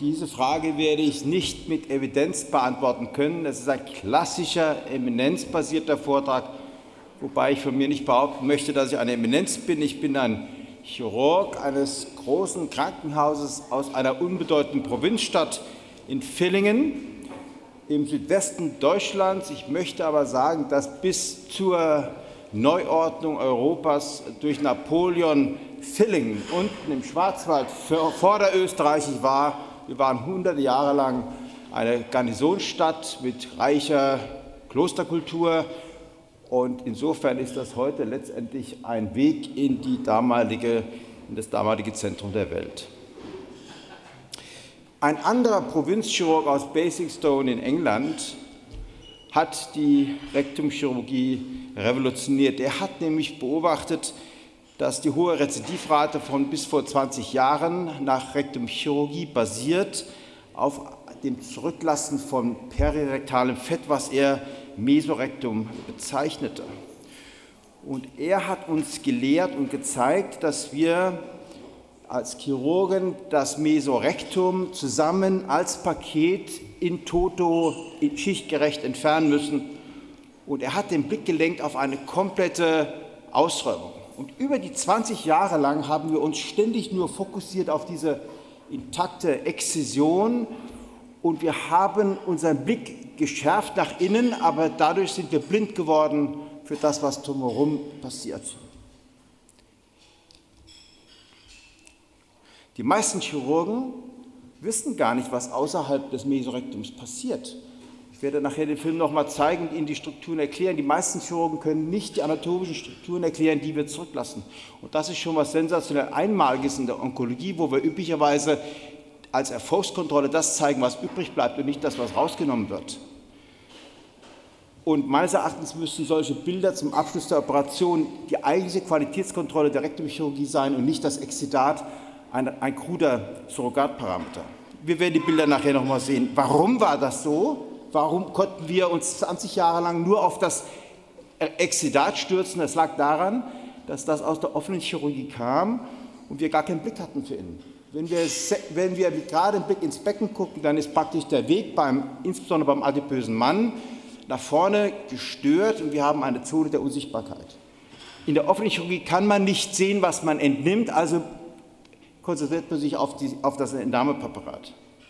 Diese Frage werde ich nicht mit Evidenz beantworten können. Es ist ein klassischer, eminenzbasierter Vortrag, wobei ich von mir nicht behaupten möchte, dass ich eine Eminenz bin. Ich bin ein Chirurg eines großen Krankenhauses aus einer unbedeutenden Provinzstadt in Villingen im Südwesten Deutschlands. Ich möchte aber sagen, dass bis zur Neuordnung Europas durch Napoleon Villingen unten im Schwarzwald vorderösterreichisch war. Wir waren hunderte Jahre lang eine Garnisonsstadt mit reicher Klosterkultur. Und insofern ist das heute letztendlich ein Weg in das damalige Zentrum der Welt. Ein anderer Provinzchirurg aus Basingstoke in England hat die Rektumchirurgie revolutioniert. Er hat nämlich beobachtet, dass die hohe Rezidivrate von bis vor 20 Jahren nach Rektumchirurgie basiert auf dem Zurücklassen von perirektalem Fett, was er Mesorektum bezeichnete. Und er hat uns gelehrt und gezeigt, dass wir als Chirurgen das Mesorektum zusammen als Paket in toto schichtgerecht entfernen müssen. Und er hat den Blick gelenkt auf eine komplette Ausräumung. Und über die 20 Jahre lang haben wir uns ständig nur fokussiert auf diese intakte Exzision und wir haben unseren Blick geschärft nach innen, aber dadurch sind wir blind geworden für das, was drumherum passiert. Die meisten Chirurgen wissen gar nicht, was außerhalb des Mesorektums passiert. Ich werde nachher den Film noch mal zeigen und Ihnen die Strukturen erklären. Die meisten Chirurgen können nicht die anatomischen Strukturen erklären, die wir zurücklassen. Und das ist schon was sensationell Einmaliges in der Onkologie, wo wir üblicherweise als Erfolgskontrolle das zeigen, was übrig bleibt und nicht das, was rausgenommen wird. Und meines Erachtens müssten solche Bilder zum Abschluss der Operation die eigentliche Qualitätskontrolle der Rektumchirurgie sein und nicht das Exzidat, ein kruder Surrogatparameter. Wir werden die Bilder nachher noch mal sehen. Warum war das so? Warum konnten wir uns 20 Jahre lang nur auf das Exzidat stürzen? Das lag daran, dass das aus der offenen Chirurgie kam und wir gar keinen Blick hatten für innen. Wenn wir gerade einen Blick ins Becken gucken, dann ist praktisch der Weg, insbesondere beim adipösen Mann, nach vorne gestört und wir haben eine Zone der Unsichtbarkeit. In der offenen Chirurgie kann man nicht sehen, was man entnimmt, also konzentriert man sich auf das Entnahmepräparat.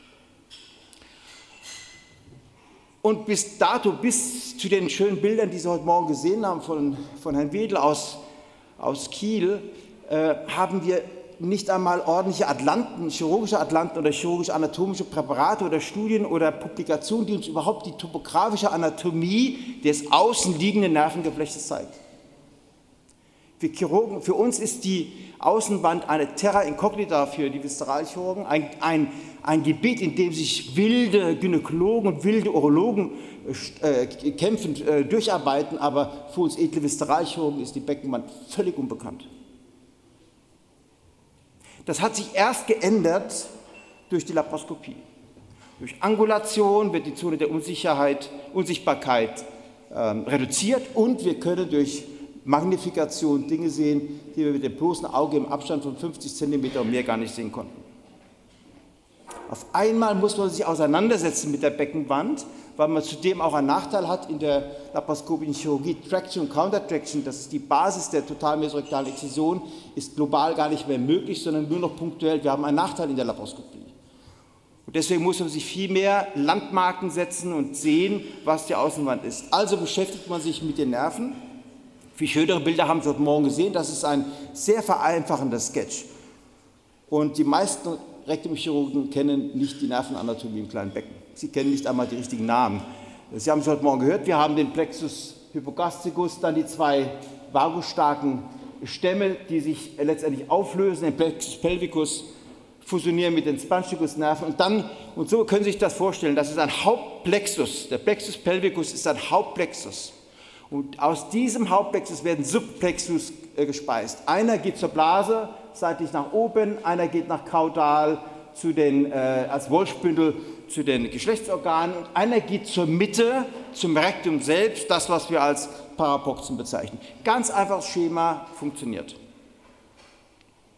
Und bis dato, bis zu den schönen Bildern, die Sie heute Morgen gesehen haben von Herrn Wedel aus Kiel, haben wir nicht einmal ordentliche Atlanten, chirurgische Atlanten oder chirurgisch-anatomische Präparate oder Studien oder Publikationen, die uns überhaupt die topografische Anatomie des außenliegenden Nervengeflechtes zeigen. Für Chirurgen, für uns ist die Außenwand eine Terra incognita für die Viszeralchirurgen, ein Gebiet, in dem sich wilde Gynäkologen und wilde Urologen kämpfend durcharbeiten, aber für uns edle Viszeralchirurgen ist die Beckenwand völlig unbekannt. Das hat sich erst geändert durch die Laparoskopie. Durch Angulation wird die Zone der Unsichtbarkeit reduziert und wir können durch Magnifikation Dinge sehen, die wir mit dem bloßen Auge im Abstand von 50 cm und mehr gar nicht sehen konnten. Auf einmal muss man sich auseinandersetzen mit der Beckenwand, weil man zudem auch einen Nachteil hat in der laparoskopischen Chirurgie. Traction und Countertraction, das ist die Basis der totalmesorektalen Exzision, ist global gar nicht mehr möglich, sondern nur noch punktuell. Wir haben einen Nachteil in der Laparoskopie. Und deswegen muss man sich viel mehr Landmarken setzen und sehen, was die Außenwand ist. Also beschäftigt man sich mit den Nerven. Viel schönere Bilder haben Sie heute Morgen gesehen. Das ist ein sehr vereinfachender Sketch. Und die meisten Rektumchirurgen kennen nicht die Nervenanatomie im kleinen Becken. Sie kennen nicht einmal die richtigen Namen. Sie haben es heute Morgen gehört, wir haben den Plexus hypogastricus, dann die zwei vagusstarken Stämme, die sich letztendlich auflösen, den Plexus pelvicus, fusionieren mit den Sponchicus-Nerven und so können Sie sich das vorstellen, das ist ein Hauptplexus. Der Plexus pelvicus ist ein Hauptplexus. Und aus diesem Hauptplexus werden Subplexus gespeist. Einer geht zur Blase, seitlich nach oben, einer geht nach kaudal als Wolfsbündel zu den Geschlechtsorganen und einer geht zur Mitte, zum Rektum selbst, das, was wir als Parapoxen bezeichnen. Ganz einfaches Schema, funktioniert.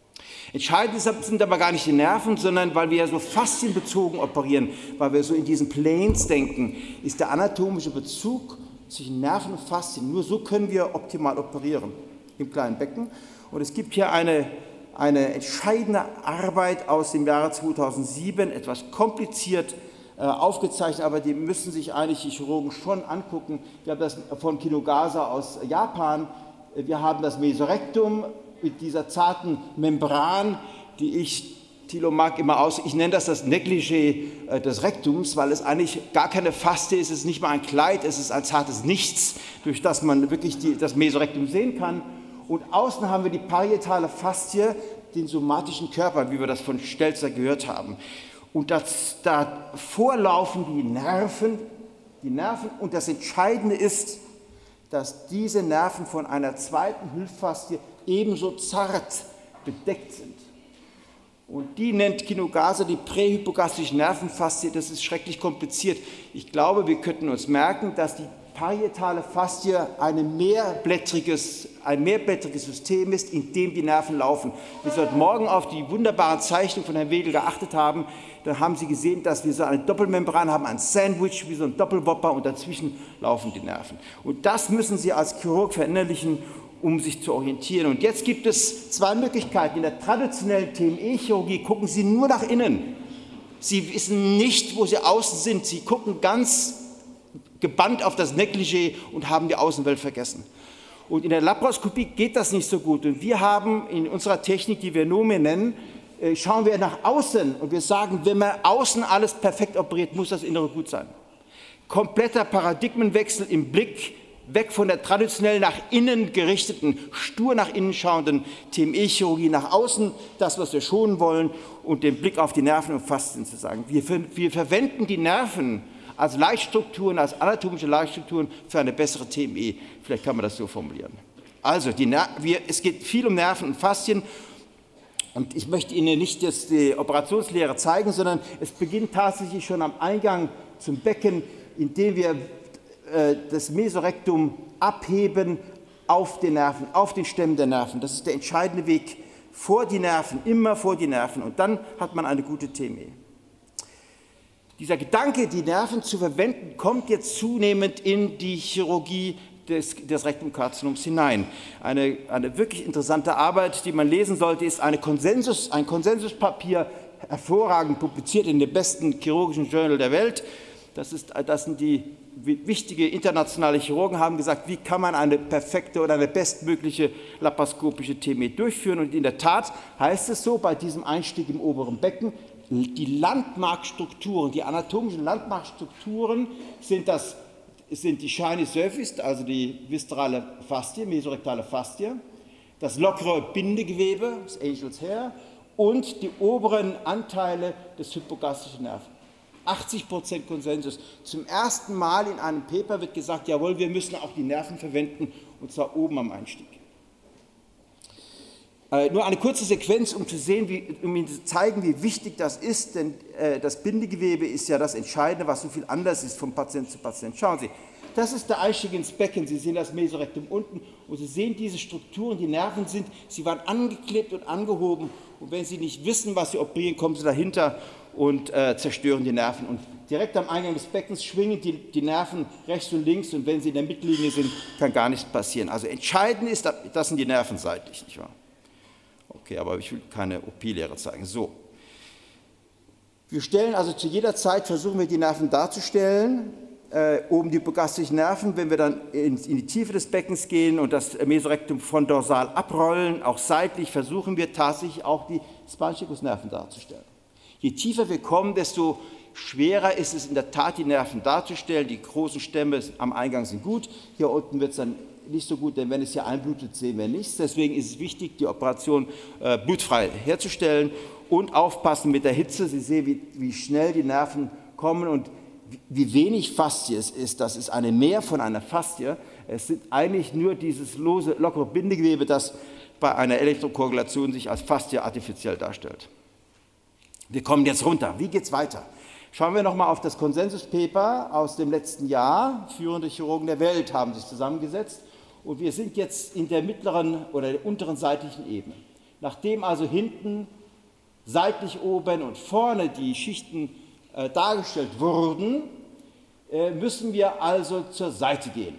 Entscheidend sind aber gar nicht die Nerven, sondern weil wir ja so faszienbezogen operieren, weil wir so in diesen Planes denken, ist der anatomische Bezug zwischen Nerven und Faszien. Nur so können wir optimal operieren im kleinen Becken. Und es gibt hier eine entscheidende Arbeit aus dem Jahre 2007, etwas kompliziert aufgezeichnet, aber die müssen sich eigentlich die Chirurgen schon angucken. Wir haben das von Kinugasa aus Japan, wir haben das Mesorektum mit dieser zarten Membran, die Thilo mag immer ich nenne das Negligé des Rektums, weil es eigentlich gar keine Faszie ist, es ist nicht mal ein Kleid, es ist ein zartes Nichts, durch das man wirklich das Mesorektum sehen kann. Und außen haben wir die parietale Faszie, den somatischen Körper, wie wir das von Stelzer gehört haben. Und davor laufen die Nerven, und das Entscheidende ist, dass diese Nerven von einer zweiten Hüllfaszie ebenso zart bedeckt sind. Und die nennt Kinugasa die prähypogastrische Nervenfaszie. Das ist schrecklich kompliziert. Ich glaube, wir könnten uns merken, dass die parietale Faszie ein mehrblättriges System ist, in dem die Nerven laufen. Wenn Sie heute Morgen auf die wunderbare Zeichnung von Herrn Wedel geachtet haben, dann haben Sie gesehen, dass wir so eine Doppelmembran haben, ein Sandwich wie so ein Doppelwopper und dazwischen laufen die Nerven. Und das müssen Sie als Chirurg verinnerlichen, um sich zu orientieren. Und jetzt gibt es zwei Möglichkeiten. In der traditionellen TME-Chirurgie gucken Sie nur nach innen. Sie wissen nicht, wo Sie außen sind. Sie gucken ganz gebannt auf das Negligé und haben die Außenwelt vergessen. Und in der Laparoskopie geht das nicht so gut. Und wir haben in unserer Technik, die wir Nome nennen, schauen wir nach außen und wir sagen, wenn man außen alles perfekt operiert, muss das Innere gut sein. Kompletter Paradigmenwechsel im Blick, weg von der traditionell nach innen gerichteten, stur nach innen schauenden TME-Chirurgie, nach außen, das, was wir schonen wollen, und den Blick auf die Nerven und Faszien zu sagen. Wir verwenden die Nerven als Leitstrukturen, als anatomische Leitstrukturen für eine bessere TME. Vielleicht kann man das so formulieren. Also, es geht viel um Nerven und Faszien. Und ich möchte Ihnen nicht jetzt die Operationslehre zeigen, sondern es beginnt tatsächlich schon am Eingang zum Becken, indem wir das Mesorektum abheben auf den Nerven, auf den Stämmen der Nerven. Das ist der entscheidende Weg, vor die Nerven, immer vor die Nerven. Und dann hat man eine gute TME. Dieser Gedanke, die Nerven zu verwenden, kommt jetzt zunehmend in die Chirurgie des Rektumkarzinoms hinein. Eine wirklich interessante Arbeit, die man lesen sollte, ist ein Konsensuspapier, hervorragend publiziert in dem besten chirurgischen Journal der Welt. Das sind die wichtige internationale Chirurgen, haben gesagt, wie kann man eine perfekte oder eine bestmögliche laparoskopische TME durchführen. Und in der Tat heißt es so, bei diesem Einstieg im oberen Becken, die Landmarkstrukturen, die anatomischen Landmarkstrukturen sind die Shiny Surface, also die viszerale Faszie, mesorektale Faszie, das lockere Bindegewebe, das Angel's Hair, und die oberen Anteile des hypogastrischen Nerven. 80% Konsensus. Zum ersten Mal in einem Paper wird gesagt, jawohl, wir müssen auch die Nerven verwenden, und zwar oben am Einstieg. Nur eine kurze Sequenz, um Ihnen zu zeigen, wie wichtig das ist, denn das Bindegewebe ist ja das Entscheidende, was so viel anders ist von Patient zu Patient. Schauen Sie, das ist der Einstieg ins Becken. Sie sehen das Mesorektum unten und Sie sehen diese Strukturen, die Nerven sie waren angeklebt und angehoben, und wenn Sie nicht wissen, was Sie operieren, kommen Sie dahinter und zerstören die Nerven. Und direkt am Eingang des Beckens schwingen die Nerven rechts und links, und wenn Sie in der Mittellinie sind, kann gar nichts passieren. Also entscheidend ist, das sind die Nerven seitlich, nicht wahr? Okay, aber ich will keine OP-Lehre zeigen. So. Wir stellen also zu jeder Zeit, versuchen wir die Nerven darzustellen, oben die hypogastrischen Nerven. Wenn wir dann in die Tiefe des Beckens gehen und das Mesorektum von dorsal abrollen, auch seitlich, versuchen wir tatsächlich auch die Spanchicus-Nerven darzustellen. Je tiefer wir kommen, desto schwerer ist es in der Tat, die Nerven darzustellen. Die großen Stämme am Eingang sind gut, hier unten wird es dann nicht so gut, denn wenn es hier einblutet, sehen wir nichts. Deswegen ist es wichtig, die Operation blutfrei herzustellen und aufpassen mit der Hitze. Sie sehen, wie schnell die Nerven kommen und wie wenig Faszie es ist. Das ist eine Mehr von einer Faszie. Es sind eigentlich nur dieses lose, lockere Bindegewebe, das bei einer Elektrokoagulation sich als Faszie artifiziell darstellt. Wir kommen jetzt runter. Wie geht es weiter? Schauen wir nochmal auf das Konsensuspaper aus dem letzten Jahr. Führende Chirurgen der Welt haben sich zusammengesetzt. Und wir sind jetzt in der mittleren oder der unteren seitlichen Ebene. Nachdem also hinten, seitlich oben und vorne die Schichten dargestellt wurden, müssen wir also zur Seite gehen.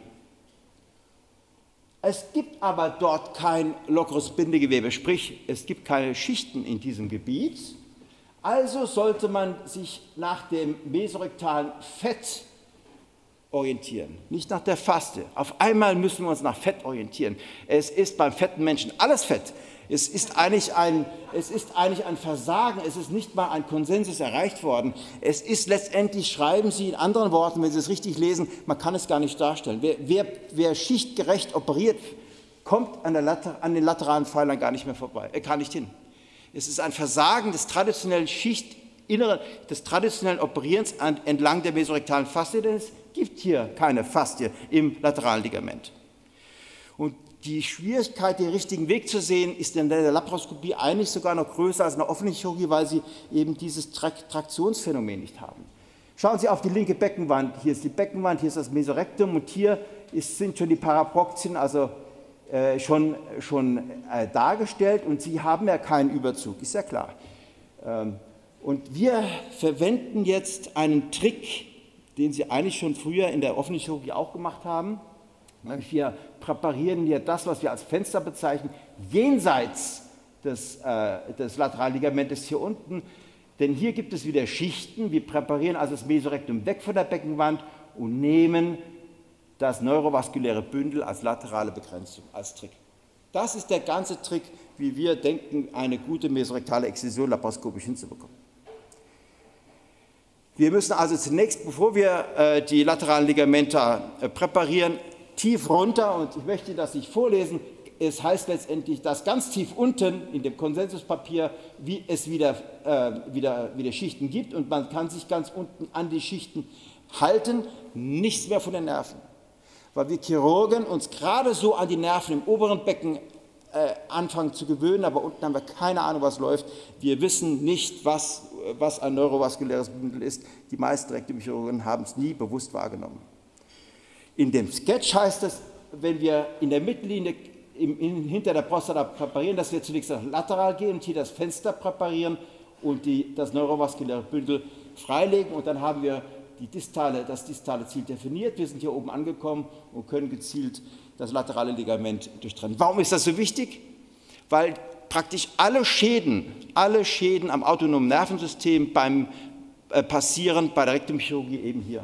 Es gibt aber dort kein lockeres Bindegewebe, sprich es gibt keine Schichten in diesem Gebiet, also sollte man sich nach dem mesorektalen Fett orientieren, nicht nach der Faste. Auf einmal müssen wir uns nach Fett orientieren. Es ist beim fetten Menschen alles Fett. Es ist eigentlich ein Versagen, es ist nicht mal ein Konsensus erreicht worden. Es ist letztendlich, schreiben Sie in anderen Worten, wenn Sie es richtig lesen, man kann es gar nicht darstellen. Wer schichtgerecht operiert, kommt an den lateralen Pfeilern gar nicht mehr vorbei, er kann nicht hin. Es ist ein Versagen des traditionellen des traditionellen Operierens entlang der mesorektalen Faszie, denn es gibt hier keine Faszie im lateralen Ligament. Und die Schwierigkeit, den richtigen Weg zu sehen, ist in der Laparoskopie eigentlich sogar noch größer als in der offenen Chirurgie, weil Sie eben dieses Traktionsphänomen nicht haben. Schauen Sie auf die linke Beckenwand. Hier ist die Beckenwand, hier ist das Mesorektum und hier sind schon die Paraproktien, also schon dargestellt und Sie haben ja keinen Überzug, ist ja klar. Und wir verwenden jetzt einen Trick, den Sie eigentlich schon früher in der offenen Chirurgie auch gemacht haben. Wir präparieren hier das, was wir als Fenster bezeichnen, jenseits des Lateralligamentes hier unten, denn hier gibt es wieder Schichten. Wir präparieren also das Mesorektum weg von der Beckenwand und nehmen das neurovaskuläre Bündel als laterale Begrenzung, als Trick. Das ist der ganze Trick, wie wir denken, eine gute mesorektale Exzision laparoskopisch hinzubekommen. Wir müssen also zunächst, bevor wir die lateralen Ligamenta präparieren, tief runter, und ich möchte das nicht vorlesen, es heißt letztendlich, dass ganz tief unten in dem Konsensuspapier wie es wieder Schichten gibt und man kann sich ganz unten an die Schichten halten, nichts mehr von den Nerven. Weil wir Chirurgen uns gerade so an die Nerven im oberen Becken anfangen zu gewöhnen, aber unten haben wir keine Ahnung, was läuft. Wir wissen nicht, was ein neurovaskuläres Bündel ist. Die meisten Rektumchirurgen haben es nie bewusst wahrgenommen. In dem Sketch heißt es, wenn wir in der Mittellinie hinter der Prostata präparieren, dass wir zunächst das lateral gehen und hier das Fenster präparieren und das neurovaskuläre Bündel freilegen und dann haben wir das distale Ziel definiert. Wir sind hier oben angekommen und können gezielt das laterale Ligament durchtrennen. Warum ist das so wichtig? Weil praktisch alle Schäden am autonomen Nervensystem beim Passieren bei der Rektumchirurgie eben hier.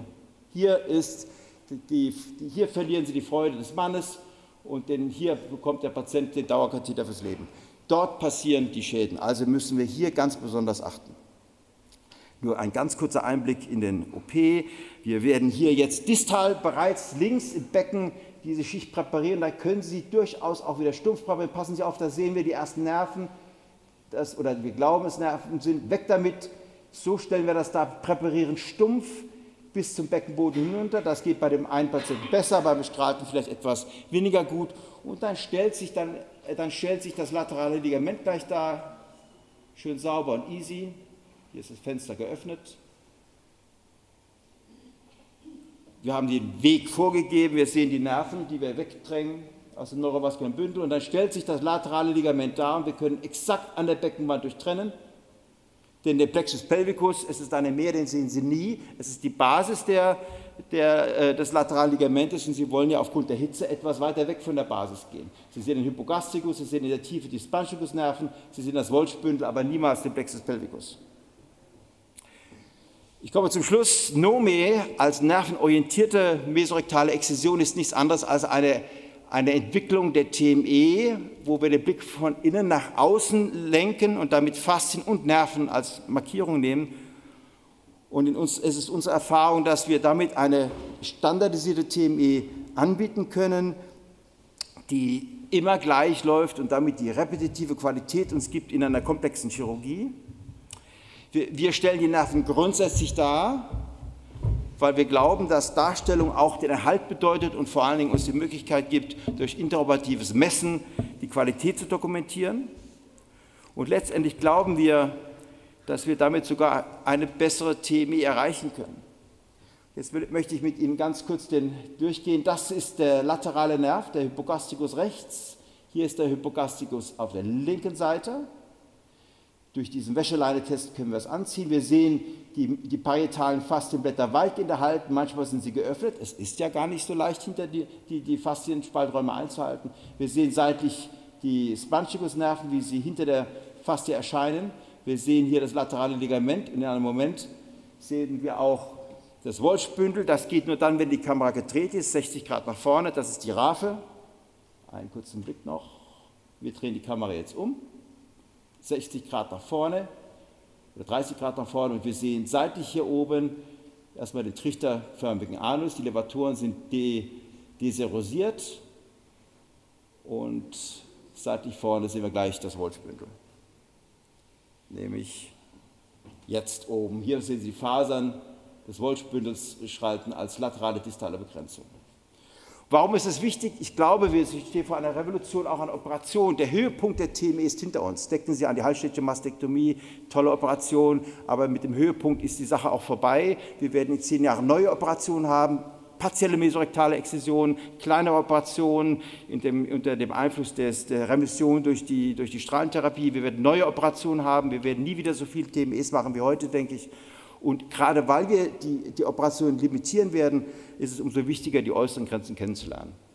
Hier verlieren Sie die Freude des Mannes und hier bekommt der Patient den Dauerkatheter fürs Leben. Dort passieren die Schäden, also müssen wir hier ganz besonders achten. Nur ein ganz kurzer Einblick in den OP. Wir werden hier jetzt distal bereits links im Becken diese Schicht präparieren. Da können Sie durchaus auch wieder stumpf präparieren. Passen Sie auf, da sehen wir die ersten Nerven, oder wir glauben, es Nerven sind. Weg damit. So stellen wir das da, präparieren stumpf bis zum Beckenboden hinunter. Das geht bei dem einen Patienten besser, beim Bestrahlten vielleicht etwas weniger gut. Und dann stellt sich das laterale Ligament gleich da, schön sauber und easy. Hier ist das Fenster geöffnet. Wir haben den Weg vorgegeben, wir sehen die Nerven, die wir wegdrängen aus dem neurovaskulären Bündel und dann stellt sich das laterale Ligament dar und wir können exakt an der Beckenwand durchtrennen. Denn der Plexus pelvicus, es ist eine mehr, den sehen Sie nie, es ist die Basis des lateralen Ligamentes und Sie wollen ja aufgrund der Hitze etwas weiter weg von der Basis gehen. Sie sehen den Hypogastricus, Sie sehen in der Tiefe die Sponchicus-Nerven, Sie sehen das Wolfsbündel, aber niemals den Plexus pelvicus. Ich komme zum Schluss. NOME als nervenorientierte mesorektale Exzision ist nichts anderes als eine Entwicklung der TME, wo wir den Blick von innen nach außen lenken und damit Faszien und Nerven als Markierung nehmen. Und es ist unsere Erfahrung, dass wir damit eine standardisierte TME anbieten können, die immer gleich läuft und damit die repetitive Qualität uns gibt in einer komplexen Chirurgie. Wir stellen die Nerven grundsätzlich dar, weil wir glauben, dass Darstellung auch den Erhalt bedeutet und vor allen Dingen uns die Möglichkeit gibt, durch interoperatives Messen die Qualität zu dokumentieren. Und letztendlich glauben wir, dass wir damit sogar eine bessere TME erreichen können. Jetzt möchte ich mit Ihnen ganz kurz durchgehen. Das ist der laterale Nerv, der Hypogastricus rechts. Hier ist der Hypogastricus auf der linken Seite. Durch diesen Wäscheleine-Test können wir es anziehen. Wir sehen die parietalen Faszienblätter weitgehend erhalten. Manchmal sind sie geöffnet. Es ist ja gar nicht so leicht, hinter die Faszienspalträume einzuhalten. Wir sehen seitlich die Sponchicus-Nerven, wie sie hinter der Faszie erscheinen. Wir sehen hier das laterale Ligament. In einem Moment sehen wir auch das Wolfsbündel. Das geht nur dann, wenn die Kamera gedreht ist, 60 Grad nach vorne. Das ist die Raphe. Einen kurzen Blick noch. Wir drehen die Kamera jetzt um. 60 Grad nach vorne oder 30 Grad nach vorne und wir sehen seitlich hier oben erstmal den trichterförmigen Anus. Die Levatoren sind deserosiert und seitlich vorne sehen wir gleich das Wolfsbündel. Nämlich jetzt oben. Hier sehen Sie die Fasern des Wolfsbündels schreiten als laterale distale Begrenzung. Warum ist es wichtig? Ich glaube, wir stehen vor einer Revolution, auch an Operationen. Der Höhepunkt der TME ist hinter uns. Denken Sie an die halsstädtische Mastektomie, tolle Operation, aber mit dem Höhepunkt ist die Sache auch vorbei. Wir werden in 10 Jahren neue Operationen haben, partielle mesorektale Exzisionen, kleinere Operationen unter dem Einfluss der Remission durch die Strahlentherapie. Wir werden neue Operationen haben, wir werden nie wieder so viele TMEs machen wie heute, denke ich. Und gerade weil wir die Operationen limitieren werden, ist es umso wichtiger, die äußeren Grenzen kennenzulernen.